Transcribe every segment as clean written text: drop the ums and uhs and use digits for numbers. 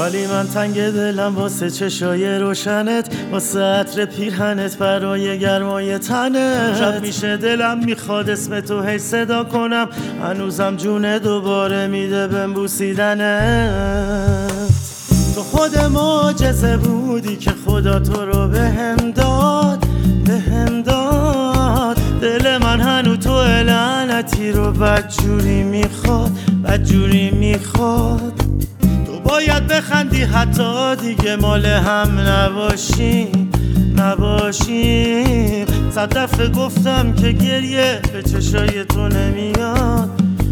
ولی من تنگ دلم واسه چشای روشنت، واسه عطر پیرهنت، برای گرمای تنت. شب میشه دلم میخواد اسم تو هی صدا کنم، هنوزم جون دوباره میده بهم بوسیدنت. تو خود معجزه بودی که خدا تو رو بهم داد. دل من هنو تو لعنتی رو بدجوری میخواد. تو باید بخندی حتی دیگه مال هم نباشیم. 100 دفعه گفتم که گریه به چشای تو نمیاد.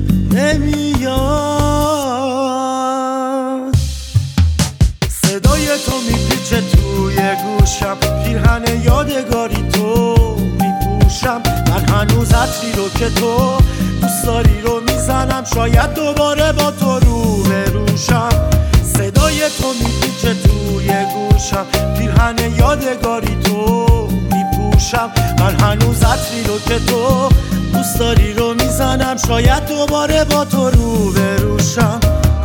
صدای تو میپیچه توی گوشم، پیرهن یادگاری تو میپوشم. من هنوز عطری رو که تو دوست داری رو میزنم، شاید دوباره با تو رو بروشم. صدای تو میپیچه توی گوشم، پیرهن یادگاری تو میپوشم. من هنوز عطری رو که تو دوست داری رو میزنم، شاید دوباره با تو رو بروشم.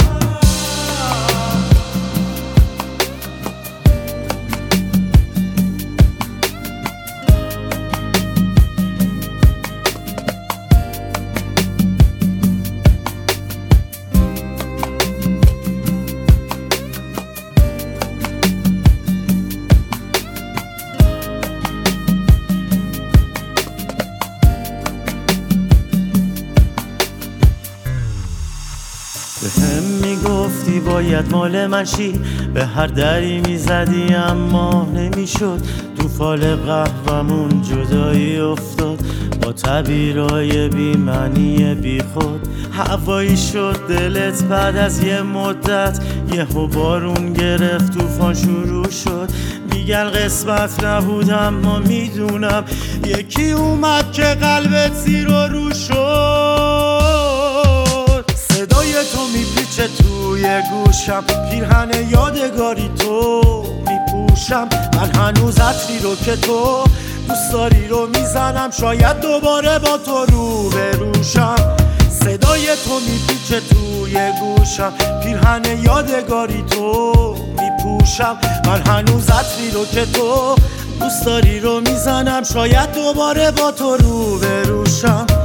بهم میگفتی باید مال من شی، به هر دری میزدی اما نمیشد. تو فال قهومون جدایی افتاد با تعبیرای بی معنی بی خود. هوایی شد دلت بعد از یه مدت، یهو بارون گرفت طوفان شروع شد. میگن قسمت نبود اما میدونم یکی اومد که قلبت زیر و رو شد. صدای تو میپیچه توی گوشم، پیرهن یادگاری تو میپوشم. من هنوز عطری رو که تو دوست داری رو میزنم، شاید دوباره با تو رو بروشم. صدای تو میپیچه توی گوشم، پیرهن یادگاری تو میپوشم. من هنوز عطری رو که تو دوست داری رو میزنم، شاید دوباره با تو رو بروشم.